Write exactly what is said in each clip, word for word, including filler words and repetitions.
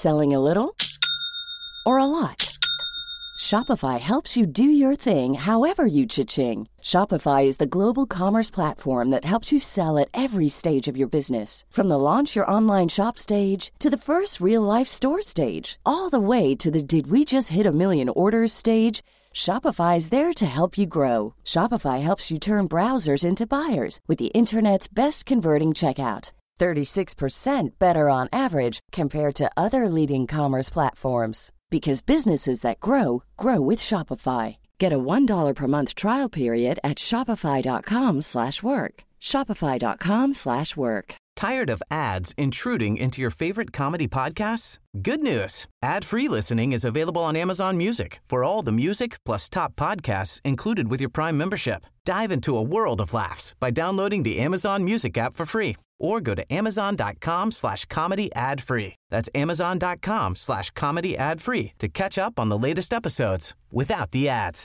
Selling a little or a lot? Shopify helps you do your thing however you cha-ching. Shopify is the global commerce platform that helps you sell at every stage of your business. From the launch your online shop stage to the first real-life store stage, all the way to the did we just hit a million orders stage. Shopify is there to help you grow. Shopify helps you turn browsers into buyers with the internet's best converting checkout. thirty-six percent better on average compared to other leading commerce platforms. Because businesses that grow, grow with Shopify. Get a one dollar per month trial period at shopify.com slash work. Shopify.com slash work. Tired of ads intruding into your favorite comedy podcasts? Good news. Ad-free listening is available on Amazon Music for all the music plus top podcasts included with your Prime membership. Dive into a world of laughs by downloading the Amazon Music app for free or go to amazon.com slash comedy ad-free. That's amazon.com slash comedy ad-free to catch up on the latest episodes without the ads.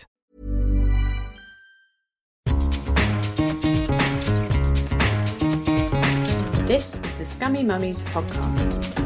This is the Scummy Mummies podcast.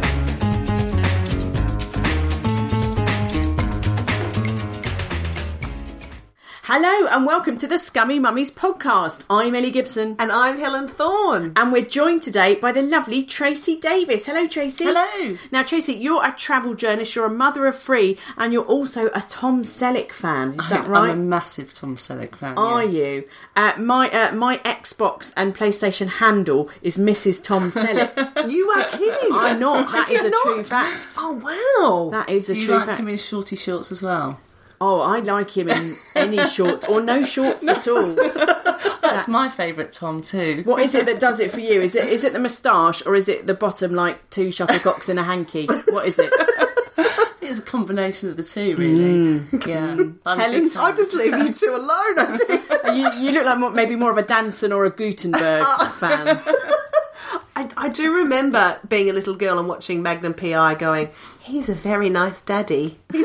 Hello and welcome to the Scummy Mummies podcast. I'm Ellie Gibson. And I'm Helen Thorne. And we're joined today by the lovely Tracy Davis. Hello, Tracy. Hello. Now, Tracy, you're a travel journalist, you're a mother of three, and you're also a Tom Selleck fan. Is that I, right? I'm a massive Tom Selleck fan. Are yes. you? Uh, my uh, my Xbox and PlayStation handle is Missus Tom Selleck. You are kidding. I'm not. That I is a not. true fact. Oh, wow. That is a Do you true like fact. him in shorty shorts as well? Oh, I like him in any shorts or no shorts at all. That's, That's my favourite Tom too. What is it that does it for you? Is it is it the moustache or is it the bottom like two shuttlecocks in a hanky? What is it? It's a combination of the two, really. Mm. Yeah. I'm Helen, I'll just leave you two alone, I think. you, you look like more, maybe more of a Danson or a Gutenberg fan. I, I do remember being a little girl and watching Magnum P I going, he's a very nice daddy. He's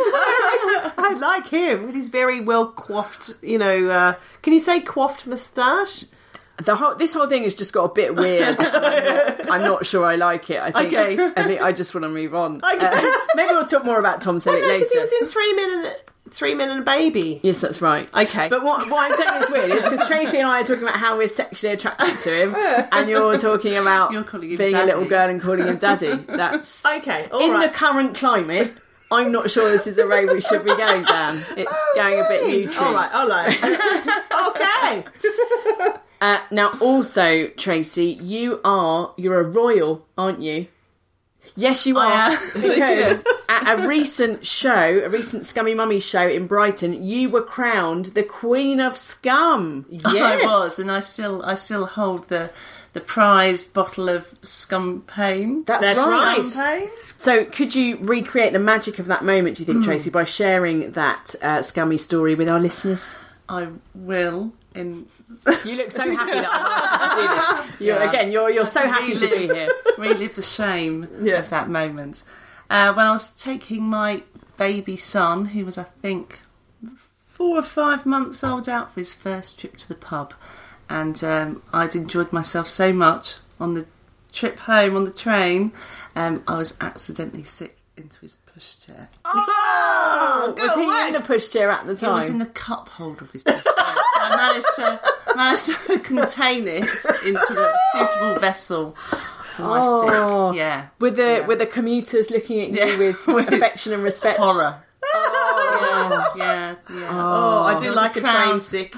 I like him with his very well coiffed, you know, uh, can you say coiffed moustache? The whole, this whole thing has just got a bit weird. I'm, not, I'm not sure I like it. I think, okay. I think I just want to move on. Okay. Uh, maybe we'll talk more about Tom Selleck well, no, later. because he was in Three Men and Three Men and a Baby. Yes, that's right. Okay. But what, what I'm saying is weird is because Tracy and I are talking about how we're sexually attracted to him, and you're talking about you're calling him being daddy. a little girl and calling him daddy. That's okay. All in right. the current climate. I'm not sure this is the road we should be going down. It's okay. Going a bit neutral. All right, all right. Okay. Uh, now, also, Tracy, you are, you're a royal, aren't you? Yes, you are. Because yes. At a recent show, a recent Scummy Mummies show in Brighton, you were crowned the Queen of Scum. Yes. I was, and I still I still hold the the prized bottle of Scumpain. That's, That's right. right. So could you recreate the magic of that moment, do you think, mm. Tracy, by sharing that uh, scummy story with our listeners? I will. In... You look so happy that I've asked you to do this. You're, yeah. Again, you're you're so happy relive, to be here. Relive the shame yeah. of that moment. Uh, when I was taking my baby son, who was, I think, four or five months old, out for his first trip to the pub. And um, I'd enjoyed myself so much on the trip home on the train, um, I was accidentally sick into his pushchair. Oh! Was he away. in the pushchair at the time? He was in the cup holder of his pushchair. So I managed to, managed to contain it into a suitable vessel for my oh. sick. Yeah. With the, yeah. with the commuters looking at you yeah. with, with affection and respect. Horror. Oh, yeah, yeah. yeah. Oh, I do like a, a train sick.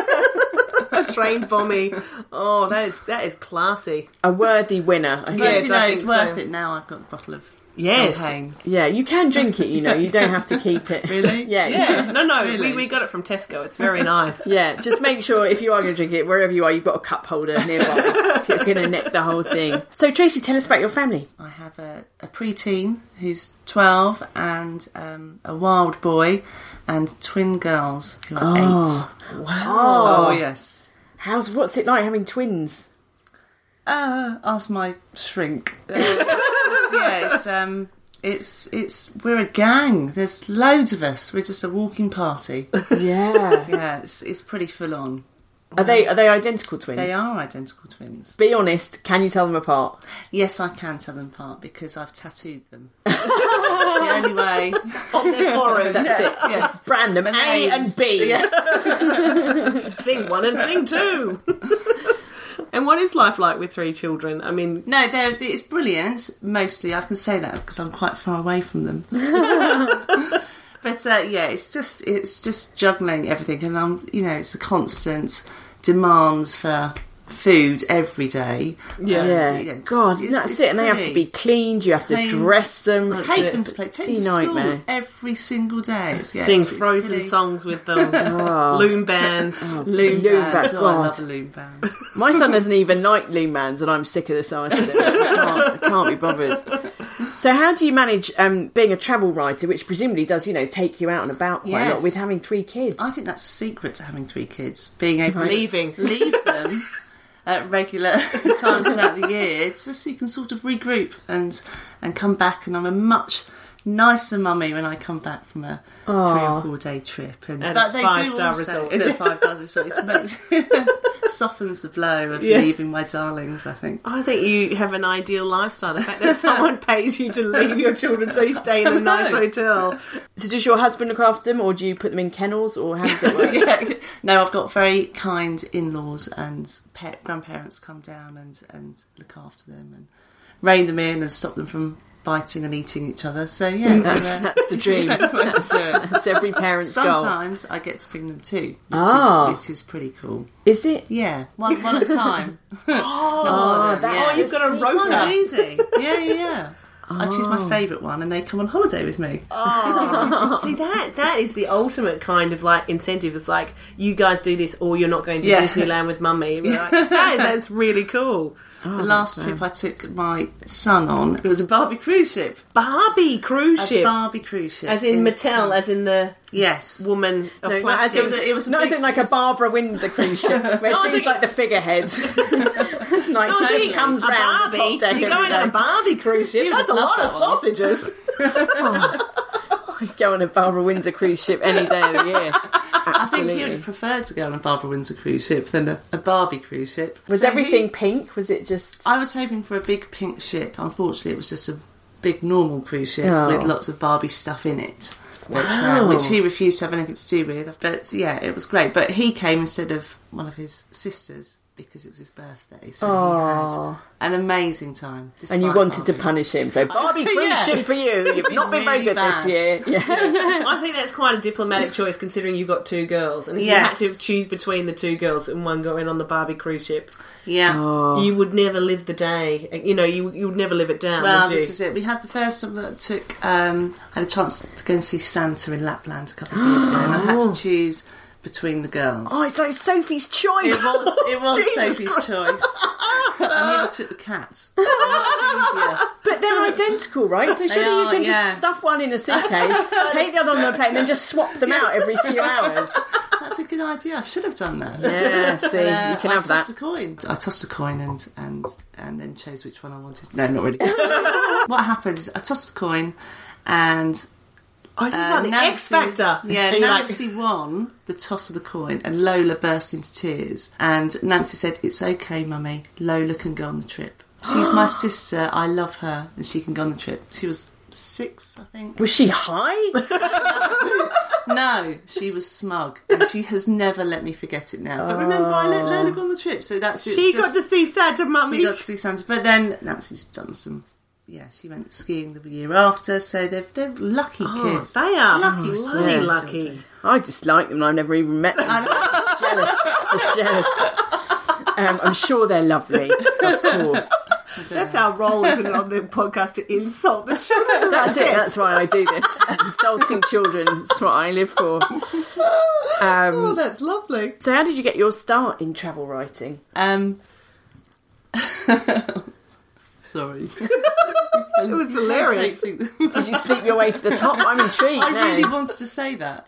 A train vommy. Oh, that is that is classy. A worthy winner. I yes, you know, it's worth so. it now. I've got a bottle of yes. champagne. Yeah, you can drink it, you know. You don't have to keep it. Really? Yeah. Yeah. No, no. Really? We, we got it from Tesco. It's very nice. Yeah, just make sure if you are going to drink it, wherever you are, you've got a cup holder nearby if you're going to neck the whole thing. So, Tracy, tell us about your family. I have a, a preteen who's twelve and um, a wild boy and twin girls who are oh. eight. Wow. Oh, yes. How's what's it like having twins? Uh, ask my shrink. Uh, it's, yeah, it's um, it's it's we're a gang. There's loads of us. We're just a walking party. Yeah, yeah. It's it's pretty full on. Are they are they identical twins? They are identical twins. Be honest, can you tell them apart? Yes, I can tell them apart because I've tattooed them. That's the only way. On their forehead. That's yes. it. Just brand them A and B. Yeah. Thing one and thing two. And what is life like with three children? I mean... No, they're, it's brilliant. Mostly, I can say that because I'm quite far away from them. But uh, yeah, it's just it's just juggling everything, and I'm you know it's a constant demands for food every day. Yeah, and, yeah. you know, God, it's, that's it's it. And they have pretty. to be cleaned. You have to Cleaned. dress them. Take them to play. Take them to nightmare. school every single day. It's, yeah, Sing it's, it's Frozen pretty- songs with them. Loom bands. Loom Loom bands. bands, Oh, I God. love a loom band. My son doesn't even like loom bands, and I'm sick of the sight of them. I can't, I can't be bothered. So how do you manage um, being a travel writer, which presumably does, you know, take you out and about quite a lot Yes. with having three kids? I think that's the secret to having three kids: being able to Leaving. leave them at regular times throughout the year, just so you can sort of regroup and and come back. And I'm a much nicer mummy when I come back from a Aww. three or four day trip. And At but a they five-star do also resort. in a five star resort. It's makes, softens the blow of Yeah. leaving my darlings. I think. I think you have an ideal lifestyle. The fact that someone pays you to leave your children so you stay in a nice hotel. So does your husband look after them, or do you put them in kennels, or how does it work? Yeah. No, I've got very kind in-laws, and pet grandparents come down and, and look after them and rein them in and stop them from biting and eating each other. So yeah, That's, uh, that's the dream. That's, that's every parent's goal. sometimes I get to bring them too, which, Ah. is, which is pretty cool. Is it? Yeah, one one at a time. Oh, that's- yeah. Oh, you've got a One's rota. easy. Yeah, yeah, yeah. I choose my favourite one, and they come on holiday with me. Oh, see that that is the ultimate kind of like incentive. It's like you guys do this, or you're not going to Yeah. Disneyland with mummy. We're like, that, that's really cool. the last trip I took my son on, it was a Barbie cruise ship. Barbie cruise A ship, Barbie cruise ship, as in Mattel, as in the yes. woman of No, not as plastic. in, was a- it was a not as big- in like a Barbara Windsor cruise ship, where she's like the figurehead. like Oh, she gee, just comes a round the Barbie? top deck You're every going on a day. Barbie cruise ship. You That's a would love lot of that one. sausages. Go on a Barbara Windsor cruise ship any day of the year. I think he Absolutely. would have preferred to go on a Barbara Windsor cruise ship than a, a Barbie cruise ship. Was So everything he- pink? Was it just? I was hoping for a big pink ship. Unfortunately, it was just a big normal cruise ship Oh. with lots of Barbie stuff in it, but, Wow. uh, which he refused to have anything to do with. But yeah, it was great. But he came instead of one of his sisters because it was his birthday, so Oh. he had an amazing time. And you despite wanted to Barbie. punish him. So Barbie cruise Yeah. ship for you. You've not been very Really good bad. this year. Yeah. I think that's quite a diplomatic choice, considering you've got two girls, and if Yes. you had to choose between the two girls and one going on the Barbie cruise ship, Yeah. Oh. you would never live the day. You know, you you would never live it down, Well, would you? this is it. We had the first one that took. Um, I had a chance to go and see Santa in Lapland a couple of years ago, and I had to choose between the girls. Oh, it's like Sophie's choice. It was it was Jesus Sophie's Christ. choice. I nearly took the cat. Much easier. But they're identical, right? So surely you are, can yeah. just stuff one in a suitcase, take the other on the plane, and then just swap them out every few hours. That's a good idea. I should have done that. Yeah, see, But, uh, you can I have tossed that. a coin. I tossed a coin and and and then chose which one I wanted. No, not really. What happened is I tossed the coin, and Oh, this is uh, like the X Factor. Yeah, And you're like, Nancy won the toss of the coin, and Lola burst into tears. And Nancy said, "It's okay, Mummy. Lola can go on the trip. She's my sister. I love her, and she can go on the trip." She was six, I think. Was she high? No, she was smug, and she has never let me forget it now. But remember, I let Lola go on the trip, so that's it's she just, got to see Santa, mummy. she got to see Santa. But then Nancy's done some. Yeah, she went skiing the year after, so they're they're lucky Oh, kids. they are lucky, bloody yeah. lucky. I just like them. I've never even met them. jealous. Just jealous. Um, I'm sure they're lovely, of course. That's our role, isn't it, on the podcast, to insult the children? That's it. That's why I do this. Insulting children. That's what I live for. Oh, Um, that's lovely. so how did you get your start in travel writing? Um, sorry. It was hilarious. Did Did you sleep your way to the top? I'm intrigued I now. really wanted to say that,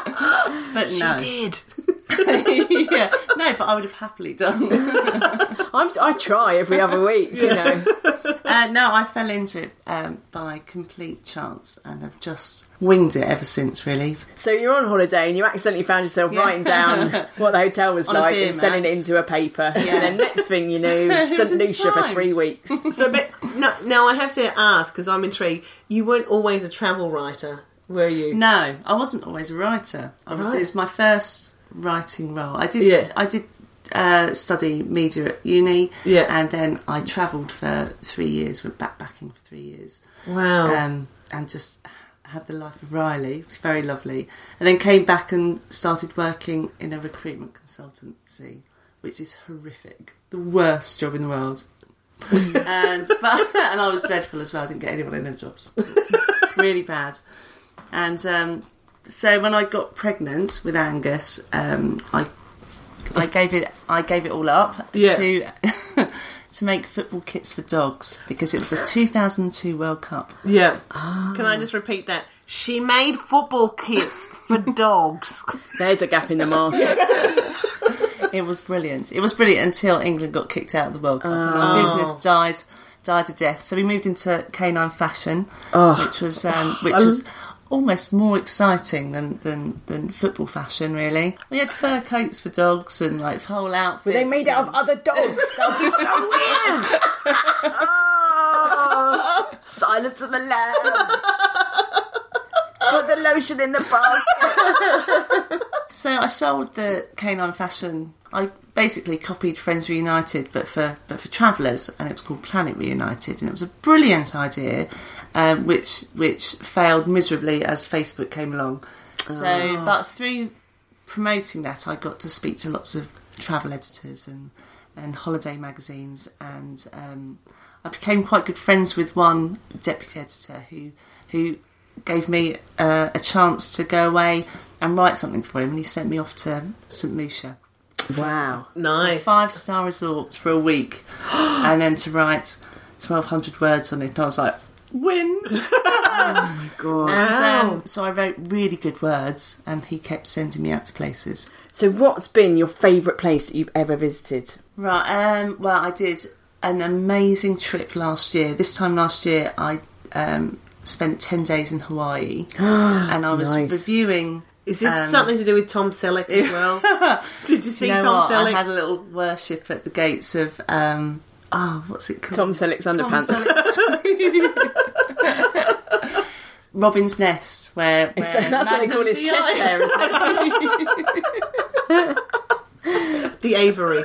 but no. She did. Yeah, no, but I would have happily done. I'm, I try every other week, you know. Uh, no, I fell into it um, by complete chance and have just winged it ever since, really. So you're on holiday and you accidentally found yourself yeah. writing down what the hotel was on like and selling mat. it into a paper. Yeah. And then next thing you knew, It was Saint Lucia for Times. three weeks. So, but no, now I have to ask because I'm intrigued. You weren't always a travel writer, were you? No, I wasn't always a writer. Obviously, Right. it was my first writing role. I did. Yeah. I did uh, study media at uni. Yeah. And then I travelled for three years. Went backpacking for three years. Wow. Um, and just had the life of Riley. It was very lovely. And then came back and started working in a recruitment consultancy, which is horrific. The worst job in the world. and but and I was dreadful as well. I didn't get anyone in their jobs. Really bad. And um, so when I got pregnant with Angus, um, I I gave it I gave it all up Yeah. to to make football kits for dogs because it was the two thousand two World Cup. Yeah. Can I just repeat that? She made football kits for dogs. There's a gap in the market. It was brilliant. It was brilliant until England got kicked out of the World Cup and our business died died a death. So we moved into canine fashion, Oh. which was um, which was almost more exciting than, than, than football fashion, really. We had fur coats for dogs and like whole outfits. Were they made out of and- other dogs? That would be so weird. Oh, Silence of the Lambs. Put the lotion in the basket. So I sold the canine fashion. I basically copied Friends Reunited, but for but for travellers, and it was called Planet Reunited, and it was a brilliant idea, um, which which failed miserably as Facebook came along. So, but through promoting that, I got to speak to lots of travel editors and and holiday magazines, and um, I became quite good friends with one deputy editor who who gave me uh, a chance to go away and write something for him, and he sent me off to Saint Lucia. Wow. Nice. Five star resort for a week, and then to write twelve hundred words on it. And I was like, win! Oh my God. And um, so I wrote really good words, and he kept sending me out to places. So what's been your favourite place that you've ever visited? Right, um, well, I did an amazing trip last year. This time last year, I um, spent ten days in Hawaii, and I was Nice. reviewing. Is this um, something to do with Tom Selleck as well? Did you see you know Tom what? Selleck? I had a little worship at the gates of um, oh, what's it called? Tom Selleck's underpants. Selleck's- Robin's Nest, where, where That's what they call his chest hair, isn't it? The Aviary.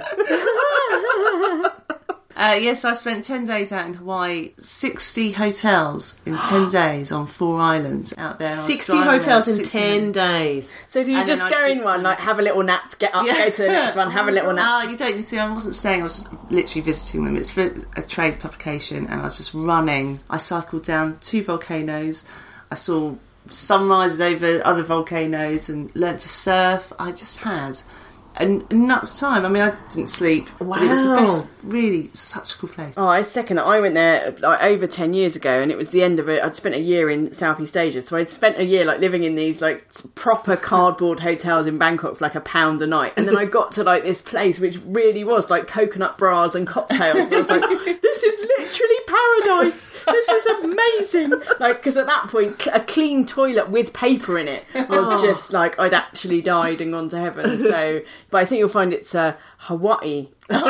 Uh, yes, I spent ten days out in Hawaii, sixty hotels in ten days on four islands out there. I was sixty driving hotels around in sixty ten days. So do you And just then go I in did one, some- like have a little nap, get up, go to the next one, have a little nap? Oh, you don't. You see, I wasn't staying. I was literally visiting them. It's for a trade publication, and I was just running. I cycled down two volcanoes. I saw sunrises over other volcanoes and learnt to surf. I just had a nuts time. I mean, I didn't sleep. But it was the Wow. best. Really, such a cool place. Oh, I second it. I went there like over ten years ago, and it was the end of it. I'd spent a year in Southeast Asia, so I'd spent a year like living in these like proper cardboard hotels in Bangkok for like a pound a night, and then I got to like this place which really was like coconut bras and cocktails, and I was like, "This is literally paradise. This is amazing!" Like, because at that point, a clean toilet with paper in it was just like I'd actually died and gone to heaven. So, but I think you'll find it's uh, Hawaii.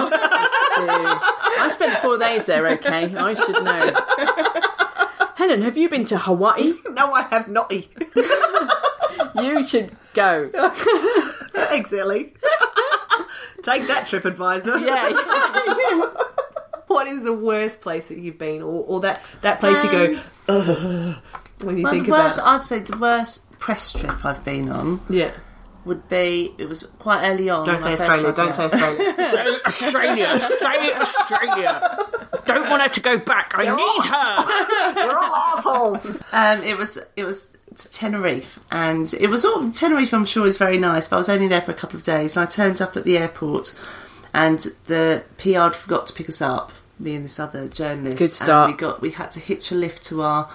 I spent four days there, okay? I should know. Helen, have you been to Hawaii? No, I have not. You should go. Thanks, Ellie. Take that, TripAdvisor. Yeah. yeah. What is the worst place that you've been, or, or that, that place you go, ugh, when you Well, think the worst, about? I'd say the worst press trip I've been on Yeah. would be, it was quite early on. Don't when say I first Australia. Don't started say out. Australia. Australia. Say Australia. Don't want her to go back. I need her. We're all assholes. Um, it was it was to Tenerife, and it was all Tenerife. I'm sure is very nice, but I was only there for a couple of days. And I turned up at the airport, and the P R forgot to pick us up. Me and this other journalist. Good start. And we got we had to hitch a lift to our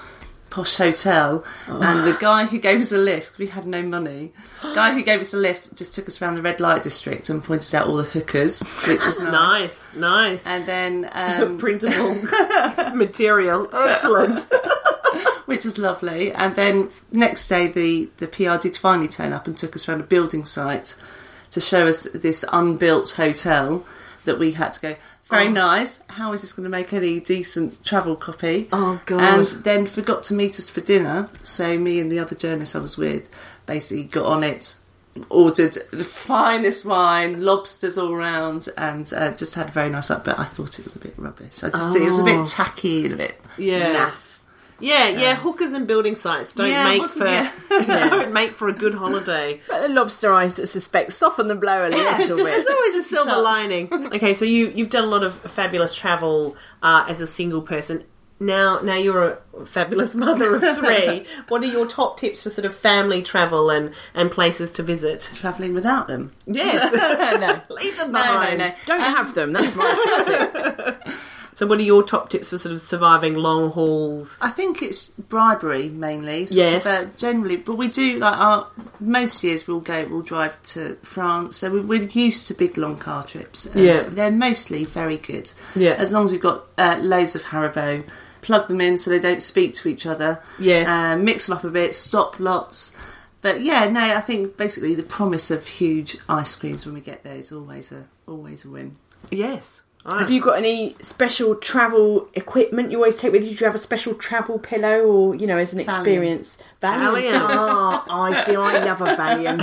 posh hotel, oh. and the guy who gave us a lift, we had no money, the guy who gave us a lift just took us around the red light district and pointed out all the hookers, which was nice. Nice, nice. And then... Um, printable material. Excellent. Which was lovely. And then next day the, the P R did finally turn up and took us around a building site to show us this unbuilt hotel that we had to go... Very oh. nice. How is this going to make any decent travel copy? Oh, God. And then forgot to meet us for dinner. So me and the other journalist I was with basically got on it, ordered the finest wine, lobsters all round, and uh, just had a very nice up. But I thought it was a bit rubbish. I just oh. it was a bit tacky and a bit yeah. naff. Yeah, so. yeah, hookers and building sites don't yeah, make for yeah. don't make for a good holiday. But the lobster, I suspect, soften the blow a little yeah, bit. Just, there's always a silver touch. lining. Okay, so you you've done a lot of fabulous travel uh, as a single person. Now, now you're a fabulous mother of three. What are your top tips for sort of family travel and, and places to visit? Travelling without them? Yes. no, leave them behind. No, no, no. Don't um, have them. That's my tip. So what are your top tips for sort of surviving long hauls? I think it's bribery mainly. Yes. Of, uh, generally, but we do, like, our most years we'll go, we'll drive to France. So we, we're used to big long car trips. And yeah. they're mostly very good. Yeah. As long as we've got uh, loads of Haribo, plug them in so they don't speak to each other. Yes. Uh, mix them up a bit, stop lots. But yeah, no, I think basically the promise of huge ice creams when we get there is always a, always a win. Yes. Oh. Have you got any special travel equipment you always take with you? Do you have a special travel pillow or, you know, as an experience? Valium. Valium. Oh, I see. I love a Valium.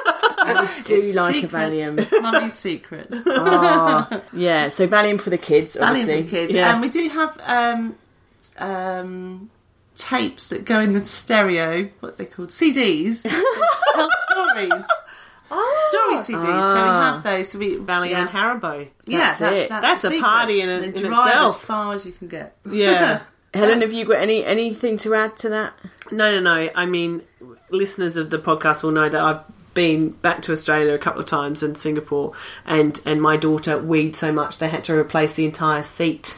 I do it's like secret. a Valium. Mummy's secret. Oh, yeah. So Valium for the kids, obviously. Valium for the kids. Yeah. And we do have um, um, tapes that go in the stereo, what they're called, C Ds, tell stories. Oh, story C Ds, ah. so we have those. So we Valium yeah. and Haribo. Yeah, that's, that's it. That's, that's a party in, a, in drive itself. As far as you can get. Yeah. Helen, have you got any anything to add to that? No, no, no. I mean, listeners of the podcast will know that I've been back to Australia a couple of times and Singapore, and and my daughter weed so much they had to replace the entire seat.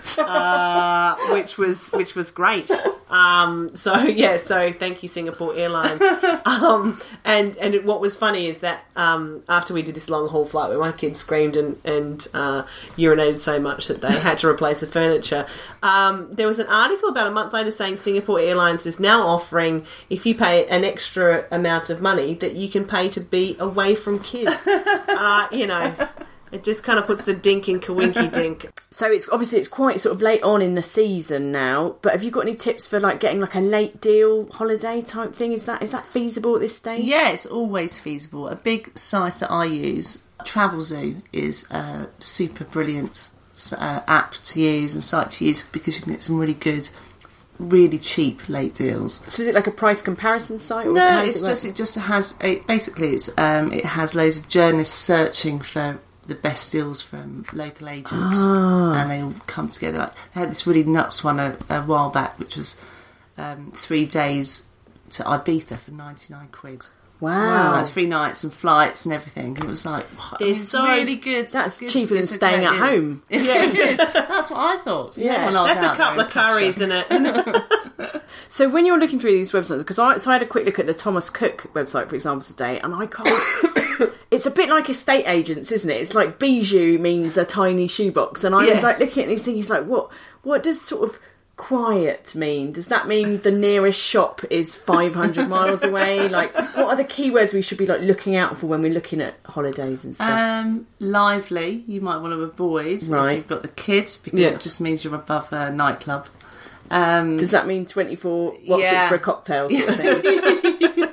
uh, which was which was great. Um, so yeah, so thank you Singapore Airlines. Um, and and it, what was funny is that um, after we did this long haul flight where my kids screamed and and uh, urinated so much that they had to replace the furniture, um, there was an article about a month later saying Singapore Airlines is now offering, if you pay an extra amount of money, that you can pay to be away from kids. uh, you know. It just kind of puts the dink in Kawinky Dink. So it's obviously it's quite sort of late on in the season now, but have you got any tips for like getting like a late deal holiday type thing? Is that is that feasible at this stage? Yeah, it's always feasible. A big site that I use, Travelzoo, is a super brilliant uh, app to use and site to use because you can get some really good, really cheap late deals. So is it like a price comparison site? Or no, it, it's it just it just has a, basically it's um, it has loads of journalists searching for the best deals from local agents, ah. and they all come together. Like, they had this really nuts one a, a while back, which was um, three days to Ibiza for ninety-nine quid. Wow. Like three nights and flights and everything. And it was like, what? I mean, it's so, really good. That's it's, cheaper it's than staying at home. Yeah, it is. That's what I thought. Yeah, when I was that's out a couple of curries in it. So when you're looking through these websites, because I, so I had a quick look at the Thomas Cook website, for example, today, and I can't... It's a bit like estate agents, isn't it? It's like bijou means a tiny shoebox, and I yeah. was like looking at these things, like, what? What does sort of quiet mean? Does that mean the nearest shop is five hundred miles away? Like, what are the keywords we should be like looking out for when we're looking at holidays and stuff? Um, lively, you might want to avoid right. if you've got the kids, because yeah. it just means you're above a nightclub. Um, Does that mean twenty-four what's yeah. it for a cocktail sort of thing?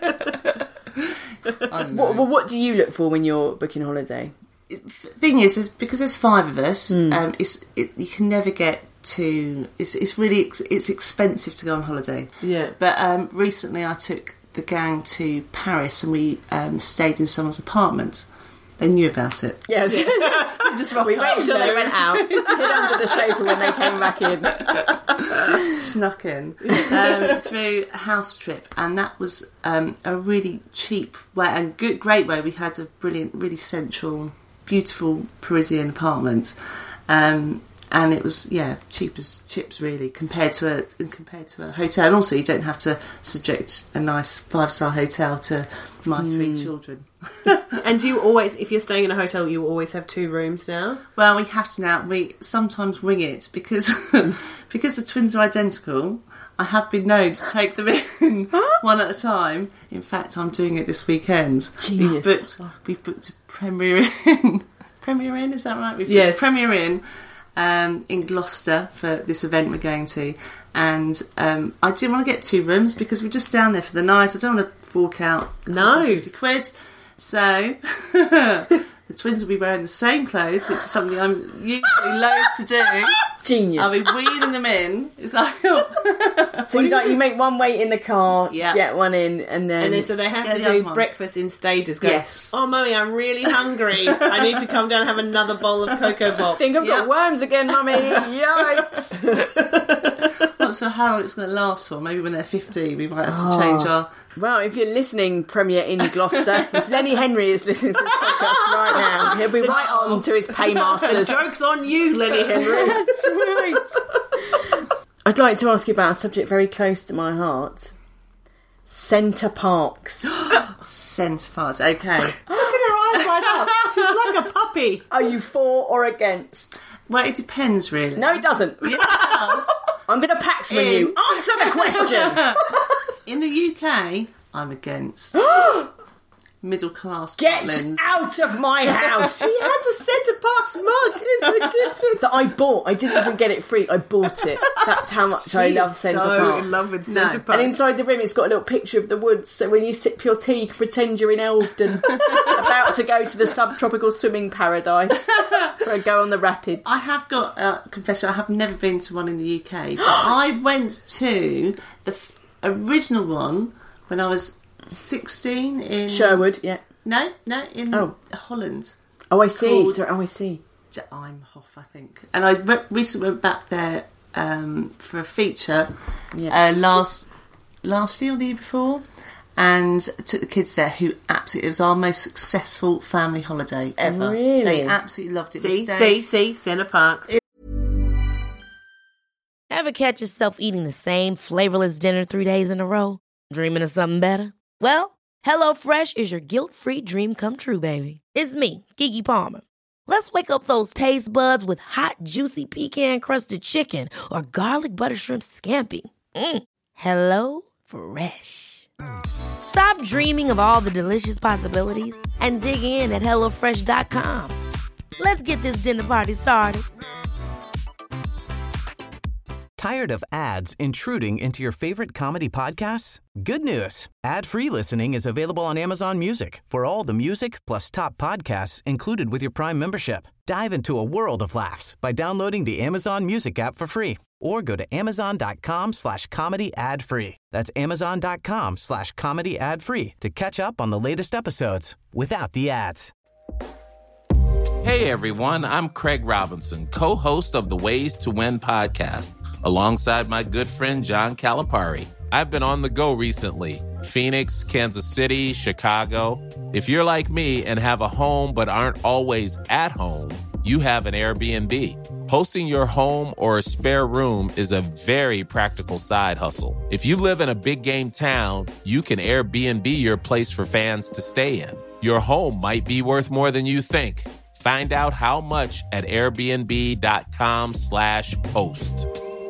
What, well, what do you look for when you're booking a holiday? Thing is, is because there's five of us, mm. um, it's it, you can never get to. It's it's really it's expensive to go on holiday. Yeah. But um, recently, I took the gang to Paris, and we um, stayed in someone's apartment. They knew about it. Yeah, was, just rock we up, waited until you know. they went out, hid under the sofa when they came back in, snuck in um, through a house trip, and that was um, a really cheap way and good, great way. We had a brilliant, really central, beautiful Parisian apartment, um, and it was yeah cheap as chips really compared to a compared to a hotel. And also you don't have to subject a nice five star hotel to my mm. three children. And do you always, if you're staying in a hotel, you always have two rooms now? Well, we have to now. We sometimes wing it because because the twins are identical. I have been known to take them in one at a time. In fact, I'm doing it this weekend. Genius. We've booked, we've booked a Premier Inn. Premier Inn, is that right? We've yes. booked a Premier Inn um, in Gloucester for this event we're going to. And um, I didn't want to get two rooms because we're just down there for the night. I don't want to fork out no. fifty quid. So the twins will be wearing the same clothes, which is something I'm usually loath to do. Genius. I'll be wheeling them in. It's like, so you, got, you make one wait in the car, yeah. get one in, and then... And then so they have to the do one. breakfast in stages. Go, yes. Oh, Mummy, I'm really hungry. I need to come down and have another bowl of Cocoa Pops. I think I've got yep. worms again, Mummy. Yikes. Not sure how long it's going to last for. Maybe when they're fifty, we might have to oh. change our... Well, if you're listening, Premier in Gloucester, if Lenny Henry is listening to this podcast right now, he'll be right on to his paymasters. The joke's on you, Lenny Henry. That's right. I'd like to ask you about a subject very close to my heart. Centre Parks. Centre Parks, okay. Look at her eyes light up. She's like a puppy. Are you for or against? Well, it depends, really. No, it doesn't. Yeah, it does. I'm going to Paxman in... you. Answer the question. In the U K, I'm against middle class Get Butlins. out of my house. He has a Centre Parks mug in the kitchen. That I bought. I didn't even get it free. I bought it. That's how much She I love is Centre so Parks. in love with No. Centre Parks. And inside the room, it's got a little picture of the woods. So when you sip your tea, you can pretend you're in Elvedon, about to go to the subtropical swimming paradise for a go on the rapids. I have got a uh, confession. I have never been to one in the U K, but I went to the f- original one when I was sixteen in Sherwood, yeah. No, no, in Oh. Holland. Oh, I see. Called- So, oh, I see. Imhoff, I think. And I re- recently went back there um, for a feature Yeah. uh, last last year or the year before, and took the kids there. Who absolutely, it was our most successful family holiday ever. Really? They absolutely loved it. We See, stayed- see, see, Centre Parks. Ever catch yourself eating the same flavourless dinner three days in a row? Dreaming of something better? Well, HelloFresh is your guilt-free dream come true, baby. It's me, Keke Palmer. Let's wake up those taste buds with hot, juicy pecan-crusted chicken or garlic butter shrimp scampi. Mm. Hello Fresh. Stop dreaming of all the delicious possibilities and dig in at hello fresh dot com. Let's get this dinner party started. Tired of ads intruding into your favorite comedy podcasts? Good news. Ad-free listening is available on Amazon Music for all the music plus top podcasts included with your Prime membership. Dive into a world of laughs by downloading the Amazon Music app for free or go to amazon.com slash comedy ad free. That's amazon.com slash comedy ad free to catch up on the latest episodes without the ads. Hey everyone, I'm Craig Robinson, co-host of the Ways to Win podcast, alongside my good friend John Calipari. I've been on the go recently. Phoenix, Kansas City, Chicago. If you're like me and have a home but aren't always at home, you have an Airbnb. Hosting your home or a spare room is a very practical side hustle. If you live in a big game town, you can Airbnb your place for fans to stay in. Your home might be worth more than you think. Find out how much at airbnb.com slash host.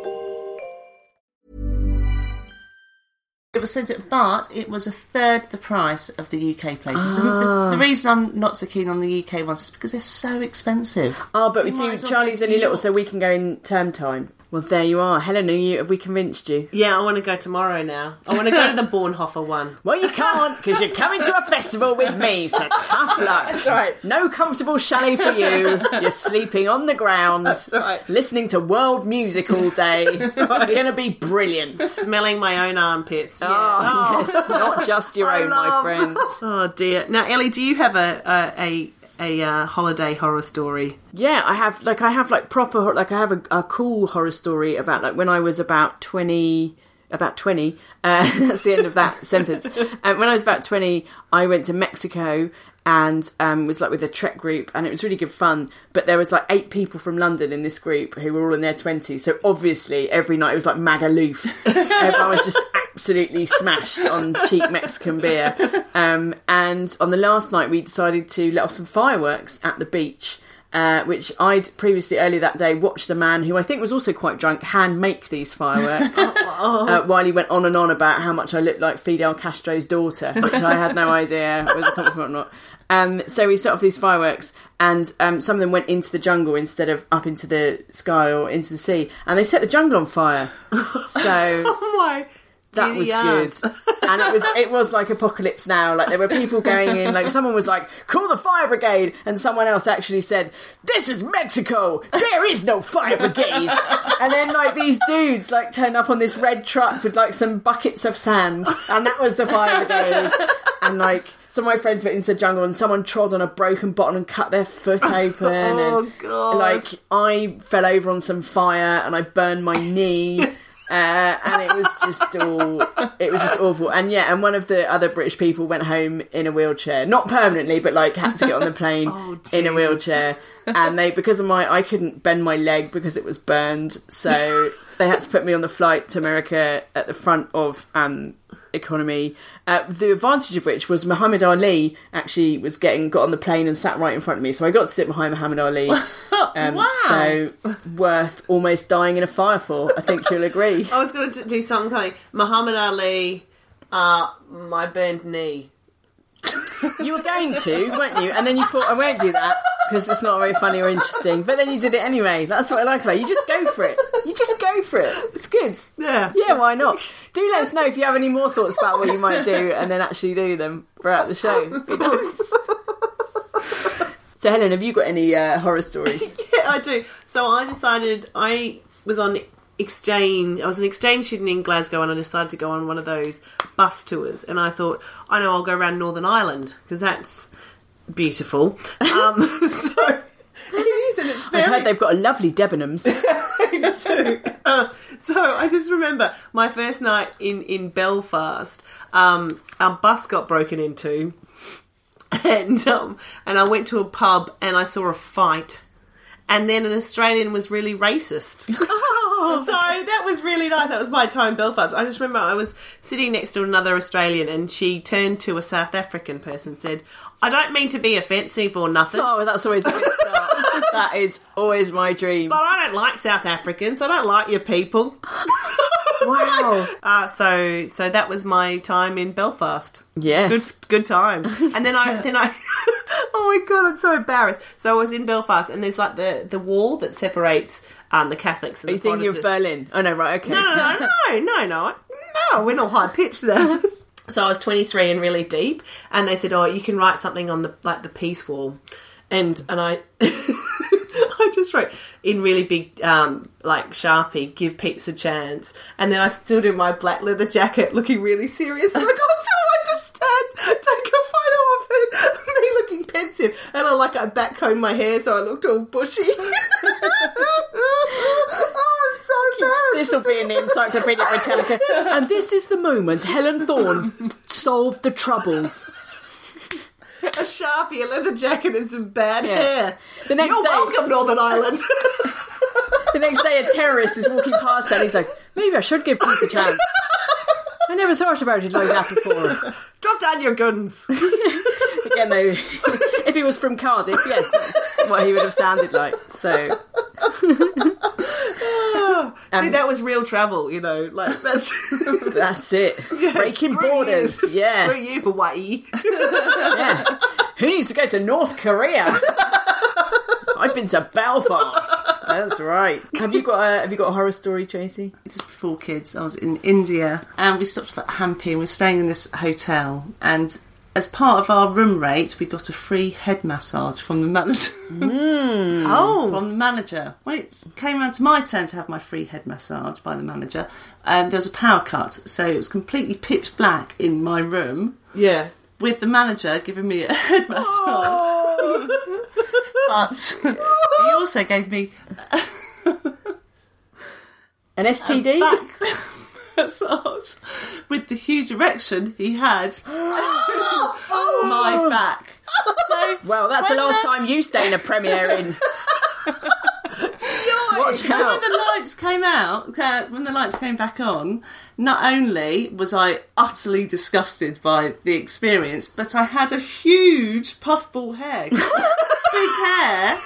It was sent at, but it was a third the price of the U K places. The, the, the reason I'm not so keen on the U K ones is because they're so expensive. Oh, but we You might see as well Charlie's go to only New little, York. so we can go in term time. Well, there you are. Helen, are you, have we convinced you? Yeah, I want to go tomorrow now. I want to go to the Bornhofer one. Well, you can't, because you're coming to a festival with me, so tough luck. That's right. No comfortable chalet for you. You're sleeping on the ground. That's right. Listening to world music all day. It's right. going to be brilliant. Smelling my own armpits. Yeah. Oh, yes. Not just your I own, love- my friend. Oh, dear. Now, Ellie, do you have a a, a, a uh, holiday horror story? Yeah, I have, like, I have, like, proper, hor- like, I have a, a cool horror story about, like, when I was about twenty, about twenty, uh, that's the end of that sentence. And when I was about twenty, I went to Mexico, and um, was like with a Trek group, and it was really good fun. But there was like eight people from London in this group who were all in their twenties. So obviously every night it was like Magaluf. Everyone was just absolutely smashed on cheap Mexican beer. Um, and on the last night we decided to let off some fireworks at the beach. Uh, which I'd previously, earlier that day, watched a man who I think was also quite drunk hand make these fireworks uh, while he went on and on about how much I looked like Fidel Castro's daughter, which I had no idea was a compliment or not. Um, so we set off these fireworks, and um, some of them went into the jungle instead of up into the sky or into the sea, and they set the jungle on fire. So Oh my... that was good. And it was it was like Apocalypse Now. Like, there were people going in, like someone was like, call the fire brigade, and someone else actually said, this is Mexico, there is no fire brigade. And then like these dudes like turned up on this red truck with like some buckets of sand, and that was the fire brigade. And like some of my friends went into the jungle and someone trod on a broken bottle and cut their foot open. Oh, and God. like I fell over on some fire and I burned my knee. Uh, and it was just all, it was just awful. And yeah, and one of the other British people went home in a wheelchair, not permanently, but like had to get on the plane Oh, in a Jesus. wheelchair. And they, because of my, I couldn't bend my leg because it was burned, so they had to put me on the flight to America at the front of um, economy. Uh, the advantage of which was Muhammad Ali actually was getting got on the plane and sat right in front of me, so I got to sit behind Muhammad Ali. Um, Wow. So worth almost dying in a fire for. I think you'll agree. I was going to do something like Muhammad Ali, uh, my burned knee. You were going to, weren't you? And then you thought, I won't do that because it's not very funny or interesting. But then you did it anyway. That's what I like about it. You just go for it. You just go for it. It's good. Yeah. Yeah, why not? Do let us know if you have any more thoughts about what you might do and then actually do them throughout the show. It'd be nice. So, Helen, have you got any uh, horror stories? Yeah, I do. So I decided I was on exchange. I was an exchange student in Glasgow, and I decided to go on one of those bus tours. And I thought, I know I'll go around Northern Ireland because that's beautiful. Um, so it is, and it's very. I've heard they've got a lovely Debenhams. I do. Uh, so I just remember my first night in in Belfast. Um, our bus got broken into. And um, and I went to a pub and I saw a fight, and then an Australian was really racist. Oh. So that was really nice. That was my time in Belfast. I just remember I was sitting next to another Australian, and she turned to a South African person and said, "I don't mean to be offensive or nothing, Oh, that's always a good start. That is always my dream. but I don't like South Africans. I don't like your people." Wow. Uh, so so that was my time in Belfast. Yes. Good good times. And then I then I oh my god, I'm so embarrassed. So I was in Belfast, and there's like the, the wall that separates um, the Catholics and Are you the thinking of Protestants. Berlin? Oh, no, right, okay. No, no, no, no, no, no. No, we're not high pitched there. So I was twenty-three and really deep, and they said, "Oh, you can write something on the like the peace wall," and and I. I just wrote in really big, um, like Sharpie, "Give Pete's a chance," and then I stood in my black leather jacket, looking really serious. And I got someone to stand, take a photo of it, me looking pensive, and I like I backcombed my hair so I looked all bushy. Oh, I'm so embarrassed. This will be in the Encyclopedia Britannica. And this is the moment Helen Thorne solved the troubles. A Sharpie, a leather jacket, and some bad Yeah. hair. The next You're day- welcome, Northern Ireland. The next day, a terrorist is walking past her and he's like, maybe I should give Peace a chance. I never thought about it like that before. Drop down your guns. Again, though, if he was from Cardiff, yes, that's what he would have sounded like. So, Um, See, that was real travel, you know. Like that's that's it. Yeah, Breaking screw borders. You. Yeah. Screw you, Hawaii. Yeah. Who needs to go to North Korea? I've been to Belfast. That's right. Have you got a Have you got a horror story, Tracy? Just before kids, I was in India, and we stopped at Hampi, and we were staying in this hotel, and as part of our room rate, we got a free head massage from the manager. Mm. Oh, From the manager. When it came around to my turn to have my free head massage by the manager, um, there was a power cut, so it was completely pitch black in my room, yeah. with the manager giving me a head massage. But he also gave me An S T D? back massage with the huge erection he had on my back. So Well, that's the when last time you stay in a Premier Inn. Watch when out. the lights came out, uh, when the lights came back on, not only was I utterly disgusted by the experience, but I had a huge puffball head, big hair.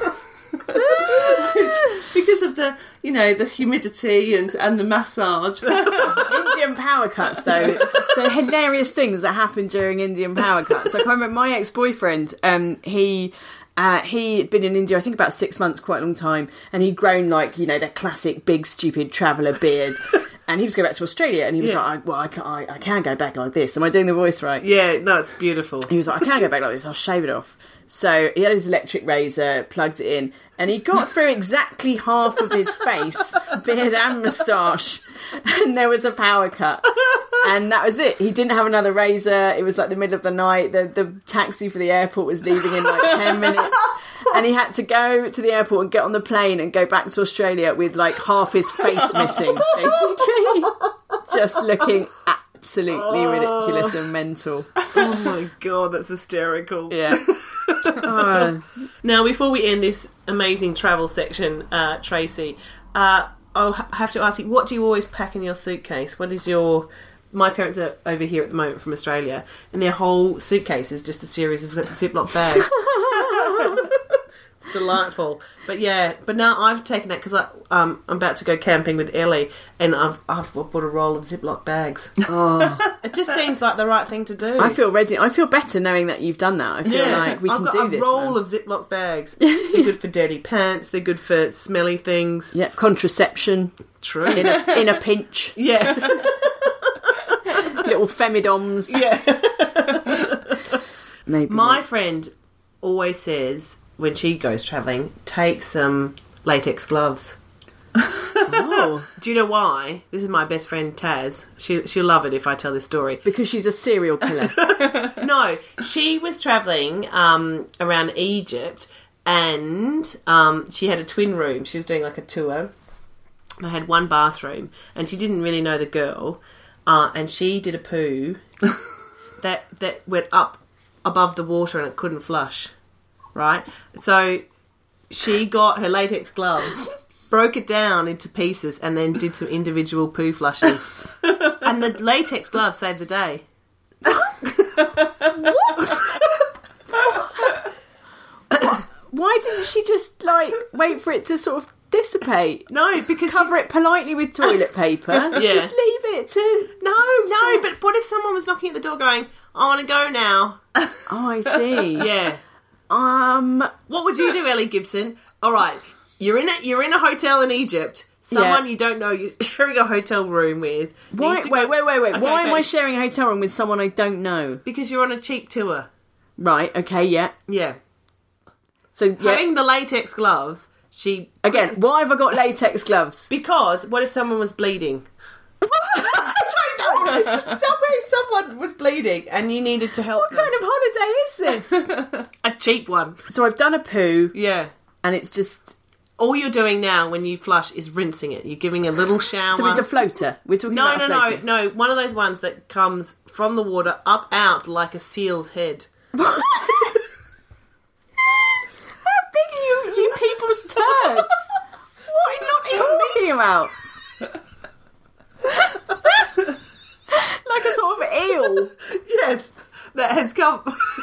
Because of the, you know, the humidity and, and the massage. Indian power cuts, though, the hilarious things that happen during Indian power cuts. Like, I remember my ex-boyfriend, um, he... Uh, he had been in India, I think, about six months, quite a long time, and he'd grown, like, you know, the classic big, stupid traveller beard. And he was going back to Australia, and he was Yeah. like, well, I can, I, I can go back like this. Am I doing the voice right? Yeah, no, it's beautiful. He was like, I can't go back like this, I'll shave it off. So he had his electric razor, plugged it in, and he got through exactly half of his face, beard and moustache, and there was a power cut. And that was it. He didn't have another razor. It was like the middle of the night. The, the taxi for the airport was leaving in like ten minutes. And he had to go to the airport and get on the plane and go back to Australia with like half his face missing, basically. Just looking absolutely ridiculous and mental. Oh my god, that's hysterical. Yeah. Oh. Now, before we end this amazing travel section, uh, Tracy, uh, I'll ha- have to ask you, what do you always pack in your suitcase? What is your... My parents are over here at the moment from Australia, and their whole suitcase is just a series of Ziploc bags. It's delightful. But yeah, but now I've taken that because um, I'm about to go camping with Ellie, and I've, I've bought a roll of Ziploc bags. Oh. It just seems like the right thing to do. I feel ready. I feel better knowing that you've done that. I feel Yeah, like we I've can got do a this. roll now. of Ziploc bags. They're good for dirty pants. They're good for smelly things. Yeah, contraception True. in a in a pinch. Yeah. Little femidoms. Yeah. Maybe My not. friend always says when she goes travelling, take some latex gloves. Oh, Do you know why? This is my best friend Taz. She she'll love it if I tell this story. because she's a serial killer. No, she was travelling um, around Egypt, and um, she had a twin room. She was doing like a tour. I had one bathroom, and she didn't really know the girl, uh, and she did a poo that that went up above the water and it couldn't flush. Right, so she got her latex gloves, broke it down into pieces, and then did some individual poo flushes. And the latex gloves saved the day. Why didn't she just like wait for it to sort of dissipate? No, because Cover it politely with toilet paper. Yeah. Just leave it to. no, no. But what if someone was knocking at the door, going, "I want to go now"? Oh, I see. Yeah. Um. What would you do, Ellie Gibson? All right, you're in a you're in a hotel in Egypt. Someone Yeah. you don't know you're sharing a hotel room with. Why? needs to Wait, go- wait, wait, wait. Okay, Why okay. am I sharing a hotel room with someone I don't know? Because you're on a cheap tour. Right. Okay. Yeah. Yeah. So yeah. Having the latex gloves, she Again, why have I got latex gloves? because what if someone was bleeding? I don't know. Somewhere someone was bleeding and you needed to help What them. kind of holiday is this? A cheap one. So I've done a poo, Yeah. and it's just. All you're doing now when you flush is rinsing it. You're giving a little shower. So it's a floater. We're talking no, about no, a no, floater. no. One of those ones that comes from the water up out like a seal's head. How big are you, you people's turds? What are you not talking about? Like a sort of eel. Yes, that has come.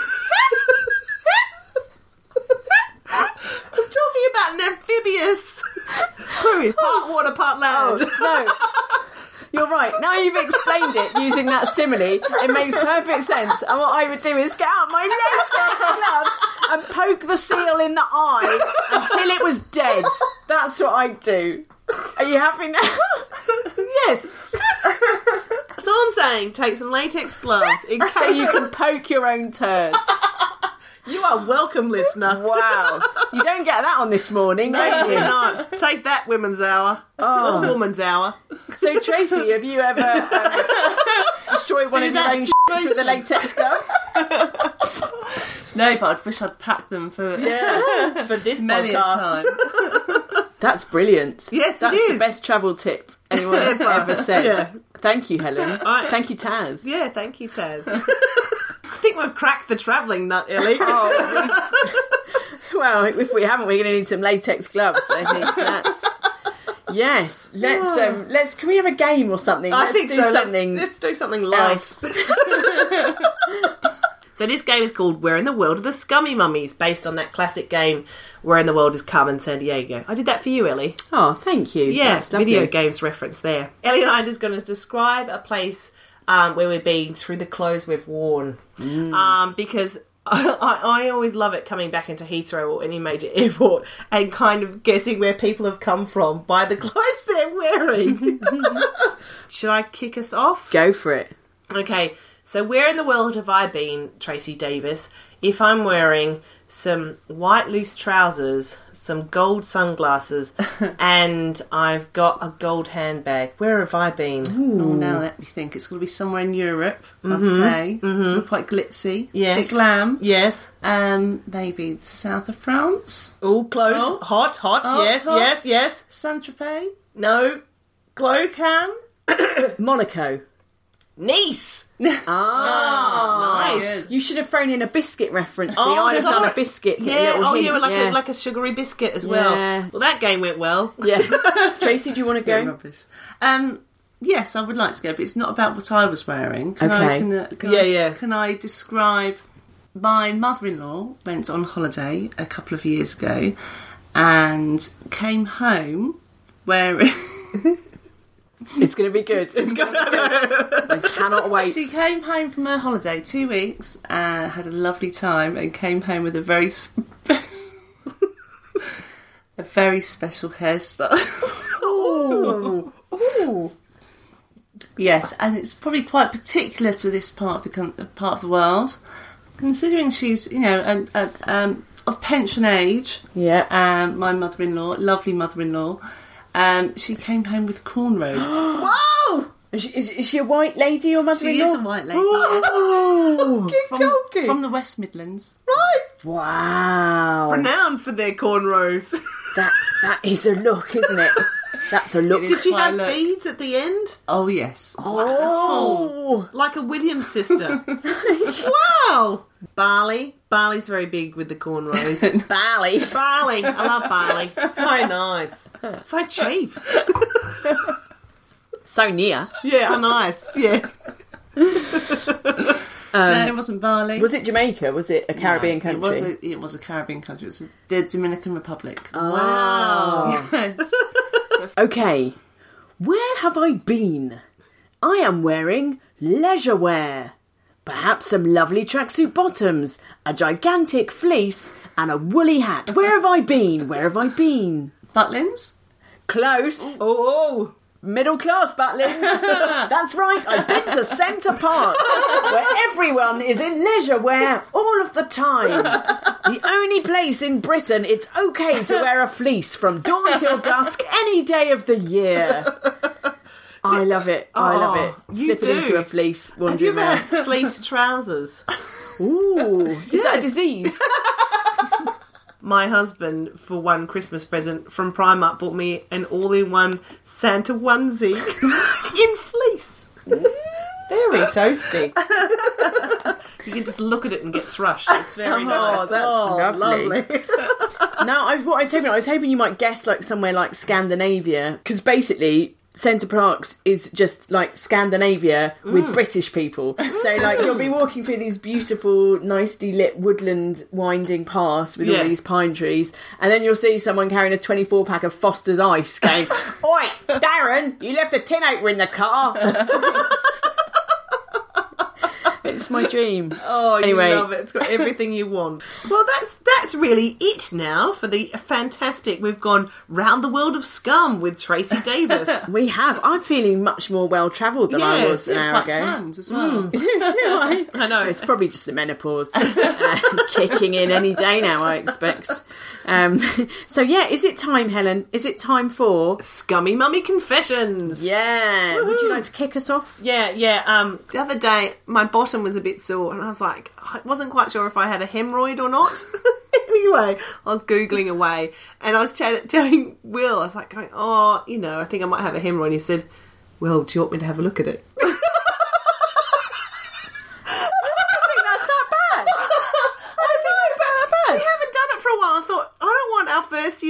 I'm talking about an amphibious poo, part water, part land. Oh, no. You're right. Now you've explained it using that simile, it makes perfect sense. And what I would do is get out my latex gloves and poke the seal in the eye until it was dead. That's what I'd do. Are you happy now? Yes. That's all I'm saying. Take some latex gloves in case So you can poke your own turds. you are welcome, listener. Wow. You don't get that on This Morning, No, don't you you? do not. Take that, women's hour. Oh. Or woman's hour. So, Tracy, have you ever um, destroyed one of your that own shits with a latex glove? No, but I wish I'd packed them for Yeah. For this many a podcast. Oh, time. That's brilliant. Yes, it That's is. the best travel tip anyone has Ever. ever said. Yeah. Thank you, Helen. right. Thank you, Taz. Yeah, thank you, Taz. think we've cracked the travelling nut, Ellie. Oh, well, if we haven't, we're going to need some latex gloves. I think that's... Yes, let's um, let's. Can we have a game or something? I Let's think do so. Something Let's, let's do something light. else. So this game is called Where in the World Are the Scummy Mummies, based on that classic game Where in the World is Carmen Sandiego. I did that for you, Ellie. Oh, thank you. Yes, That's lovely. video games reference there. Ellie and I are just going to describe a place um, where we've been through the clothes we've worn. Mm. Um, because I, I always love it coming back into Heathrow or any major airport and kind of guessing where people have come from by the clothes they're wearing. Should I kick us off? Go for it. Okay, so where in the world have I been, Tracy Davis, if I'm wearing some white loose trousers, some gold sunglasses, and I've got a gold handbag? Where have I been? Oh, now let me think. It's going to be somewhere in Europe, mm-hmm. I'd say. Mm-hmm. Somewhere quite glitzy. Yes. Bit glam. Yes. Um, maybe the south of France. All close. Oh. Hot, hot, Hot, yes, hot. yes, yes. Saint-Tropez. No. Close. Cannes. Monaco. Nice. Ah, nice. You should have thrown in a biscuit reference. See, Oh, I'd have sorry. done a biscuit. Yeah, little oh hint. yeah, like, yeah. A, like a sugary biscuit as well. Yeah. Well, that game went well. Yeah. Tracy, do you want to Yeah, go? rubbish. Um, yes, I would like to go, but it's not about what I was wearing. Can I, Okay. can, uh, can Yeah, I, yeah. Can I describe... My mother-in-law went on holiday a couple of years ago and came home wearing... It's going to be good. It's going to be good. I cannot wait. She came home from her holiday, two weeks, and had a lovely time, and came home with a very spe- a very special hairstyle. Ooh. Ooh. Yes, and it's probably quite particular to this part of the con- part of the world, considering she's, you know, um, uh, um, of pension age. Yeah. Um, my mother-in-law, lovely mother-in-law, um, she came home with cornrows. Whoa! Is she, is, is she a white lady or mother-in-law? She is a white lady. Oh, From, from the West Midlands. right. Wow. Renowned for their cornrows. That that is a look, isn't it? That's a look. It Did is she quite have a look. beads at the end? Oh, yes. Oh, like a Williams sister. Wow. Barley. Barley's very big with the cornrows. Bally. Barley. I love barley. So nice. So cheap. So near. Yeah, nice. Yeah. no, it wasn't Bali. Was it Jamaica? Was it a Caribbean No, country? It was a, it was a Caribbean country. It was the Dominican Republic. Wow. Yes. Okay. Where have I been? I am wearing leisure wear. Perhaps some lovely tracksuit bottoms, a gigantic fleece, and a woolly hat. Where have I been? Where have I been? Butlins? Close. Oh. Middle class, Butlins. That's right, I've been to Centre Park, where everyone is in leisure wear all of the time. The only place in Britain it's okay to wear a fleece from dawn till dusk any day of the year. I love it. I love it. you Slipping do. into a fleece, Have you wandering ever around. had fleece trousers? Ooh, is that a disease? My husband, for one Christmas present from Primark, bought me an all-in-one Santa onesie in fleece. Very toasty. You can just look at it and get thrushed. It's very Oh, nice. that's lovely. No, I, what I was hoping, I was hoping you might guess like somewhere like Scandinavia, because basically Centre Parks is just like Scandinavia with Mm. British people. So like you'll be walking through these beautiful, nicely lit woodland winding paths with Yeah. all these pine trees, and then you'll see someone carrying a twenty-four pack of Foster's Ice going, "Oi, Darren, you left the tin opener in the car." It's my dream. Oh, Anyway. you love it. It's got everything you want. Well, that's that's really it now for the fantastic. We've gone round the world of scum with Tracy Davis. We have. I'm feeling much more well travelled than I Yes, was an Quite hour ago. tanned as well. Do I? I know. It's probably just the menopause uh, kicking in any day now, I expect. Um, so yeah, is it time, Helen? Is it time for... Scummy Mummy Confessions. Yeah. Woohoo. Would you like to kick us off? Yeah, yeah. Um, the other day, my bottom was a bit sore, and I was like, I wasn't quite sure if I had a hemorrhoid or not. Anyway, I was Googling away, and I was ch- telling Will, I was like, going, oh, you know, I think I might have a hemorrhoid. And he said, well, do you want me to have a look at it? I think that's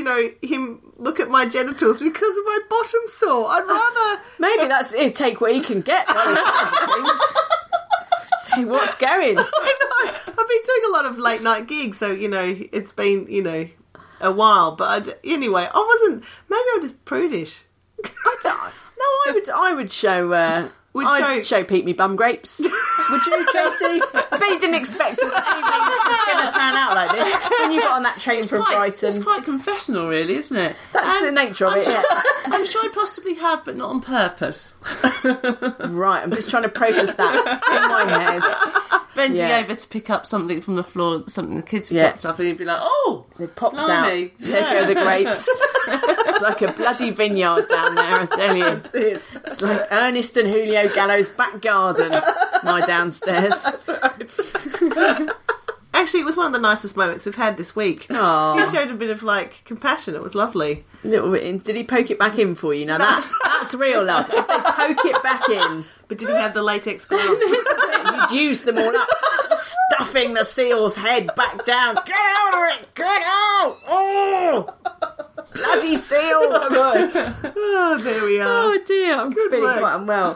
know, him look at my genitals because of my bottom sore. I'd rather... Maybe that's it. Take what he can get. By the sounds of things. Say what's going. I know. I've been doing a lot of late night gigs, so, you know, it's been, you know, a while. But I'd, anyway, I wasn't... Maybe I'm just prudish. I don't, no, I would I would show... Uh, Would I'd show... show Pete me bum grapes. Would you, Tracy? I bet you didn't expect it this evening was going to turn out like this. When you got on that train It's from quite, Brighton. It's quite confessional, really, isn't it? That's the nature of I'm it, sure, yeah. I'm sure I possibly have, but not on purpose. Right, I'm just trying to process that in my head. Bending Yeah. over to pick up something from the floor, something the kids have Yeah. dropped off, and you'd be like, oh, They popped blimey. out. There go the grapes. It's like a bloody vineyard down there, I tell you. That's it. It's like Ernest and Julio Gallo's back garden, my downstairs. Actually, it was one of the nicest moments we've had this week. Aw. He showed a bit of, like, compassion. It was lovely. Little bit in. Did he poke it back in for you? Now that that's real love. If they poke it back in, But did he have the latex gloves? you'd use them all up, stuffing the seal's head back down. Get out of it! Get out! Oh, bloody seal! Oh, there we are. Oh dear, I'm feeling work. quite unwell.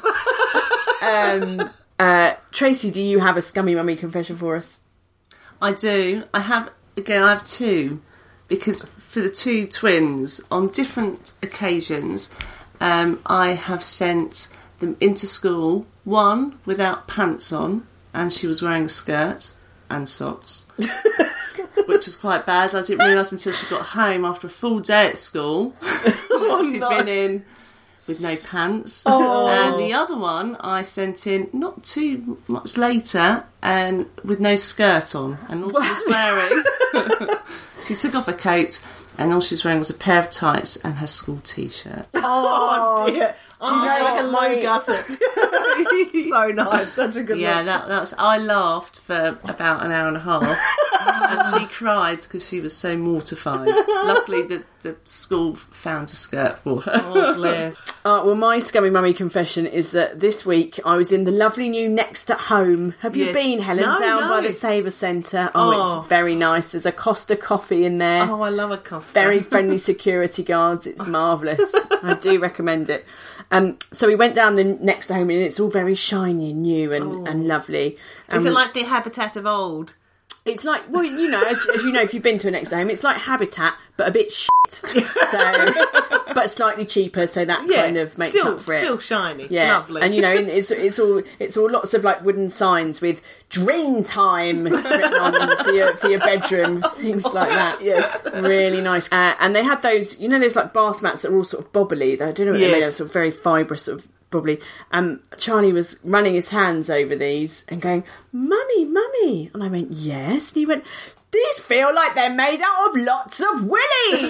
um, uh, Tracy, do you have a scummy mummy confession for us? I do. I have, again, I have two, because for the two twins, on different occasions, um, I have sent them into school, one without pants on, and she was wearing a skirt and socks, which was quite bad. I didn't realise until she got home after a full day at school that she'd no. been in with no pants. Oh. And the other one I sent in not too much later and with no skirt on, and all she was wearing she took off her coat and all she was wearing was a pair of tights and her school t-shirt. Oh, dear. Oh, you know like a what, low my- gusset. So nice. Such a good Yeah, look. that, that was. I laughed for about an hour and a half, and she cried because she was so mortified. Luckily, the, the school found a skirt for her. Oh, bless. Uh, well, my scummy mummy confession is that this week I was in the lovely new Next at Home. Have you Yes. been, Helen? No, down no. by the Sabre Centre. Oh, Oh. it's very nice. There's a Costa coffee in there. Oh, I love a Costa. Very friendly security guards. It's marvellous. I do recommend it. Um, so we went down the Next at Home and it's all very shiny and new and, and lovely. Is Um, it like the habitat of old? It's like, well, you know, as, as you know, if you've been to an Next at Home, it's like Habitat, but a bit shit. So, but slightly cheaper, so that Yeah, kind of makes still, up for it. still shiny. Yeah, Lovely. and you know, it's it's all it's all lots of like wooden signs with "Dream Time" written on them for your for your bedroom, things like that. Yes. Really nice. Uh, and they had those, you know, those like bath mats that are all sort of bobbly. I don't know what they're made Yes. of, sort of very fibrous, sort of bobbly. Um, Charlie was running his hands over these and going, "Mummy, mummy," and I went, "Yes," and he went, "These feel like they're made out of lots of willies."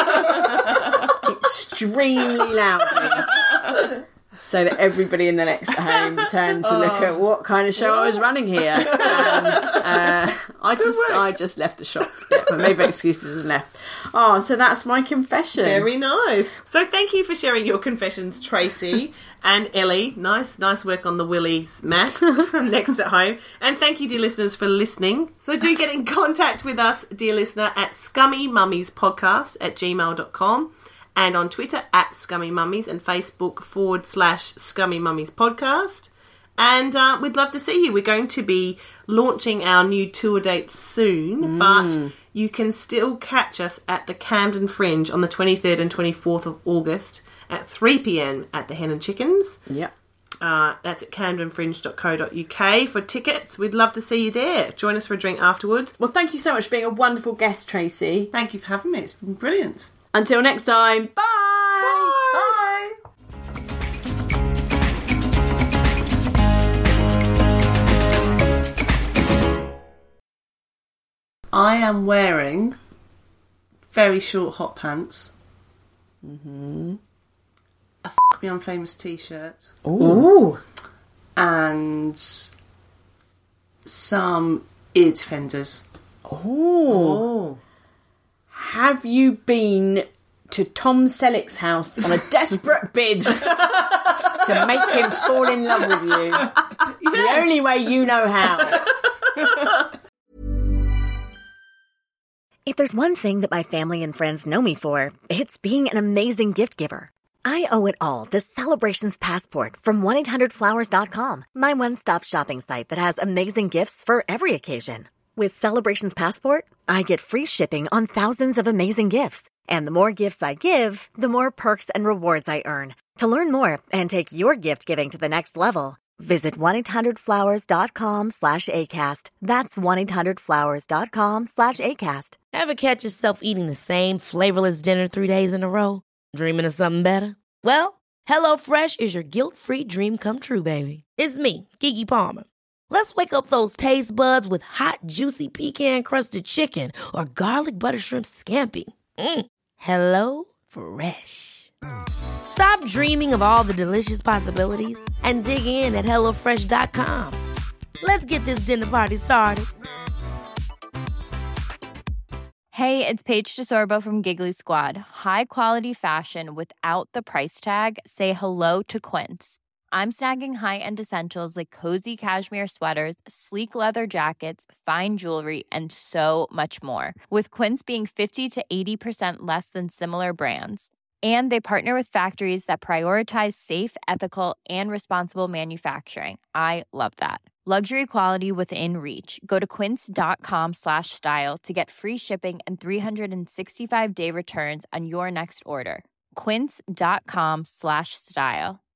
Extremely loudly. So that everybody in the Next at Home turned to look at what kind of show I was running here. And uh, I just I just left the shop. Yeah, I made my excuses and left. Oh, so that's my confession. Very nice. So thank you for sharing your confessions, Tracy and Ellie. Nice, nice work on the Willies mat from Next at Home. And thank you, dear listeners, for listening. So do get in contact with us, dear listener, at scummy mummies podcast at gmail dot com and on Twitter at Scummy Mummies and Facebook forward slash Scummy Mummies podcast. And uh, we'd love to see you. We're going to be launching our new tour dates soon, but you can still catch us at the Camden Fringe on the twenty-third and twenty-fourth of August at three p.m. at the Hen and Chickens. Yep. Uh, that's at camden fringe dot co dot uk for tickets. We'd love to see you there. Join us for a drink afterwards. Well, thank you so much for being a wonderful guest, Tracy. Thank you for having me. It's been brilliant. Until next time, bye! Bye. I am wearing very short hot pants. Mm-hmm. A F*** Me Unfamous t-shirt. Ooh. And some ear defenders. Oh. Have you been to Tom Selleck's house on a desperate bid to make him fall in love with you? Yes. The only way you know how. If there's one thing that my family and friends know me for, it's being an amazing gift giver. I owe it all to Celebrations Passport from one eight hundred flowers dot com, my one-stop shopping site that has amazing gifts for every occasion. With Celebrations Passport, I get free shipping on thousands of amazing gifts. And the more gifts I give, the more perks and rewards I earn. To learn more and take your gift giving to the next level, visit one eight hundred flowers dot com slash ACAST. That's one eight hundred flowers dot com slash ACAST. Ever catch yourself eating the same flavorless dinner three days in a row? Dreaming of something better? Well, HelloFresh is your guilt-free dream come true, baby. It's me, Keke Palmer. Let's wake up those taste buds with hot, juicy pecan-crusted chicken or garlic butter shrimp scampi. Mm. Hello Fresh. Stop dreaming of all the delicious possibilities and dig in at hello fresh dot com. Let's get this dinner party started. Hey, it's Paige DeSorbo from Giggly Squad. High quality fashion without the price tag. Say hello to Quince. I'm snagging high-end essentials like cozy cashmere sweaters, sleek leather jackets, fine jewelry, and so much more. With Quince being fifty to eighty percent less than similar brands. And they partner with factories that prioritize safe, ethical, and responsible manufacturing. I love that. Luxury quality within reach. Go to quince.com slash style to get free shipping and three sixty-five day returns on your next order. Quince.com slash style.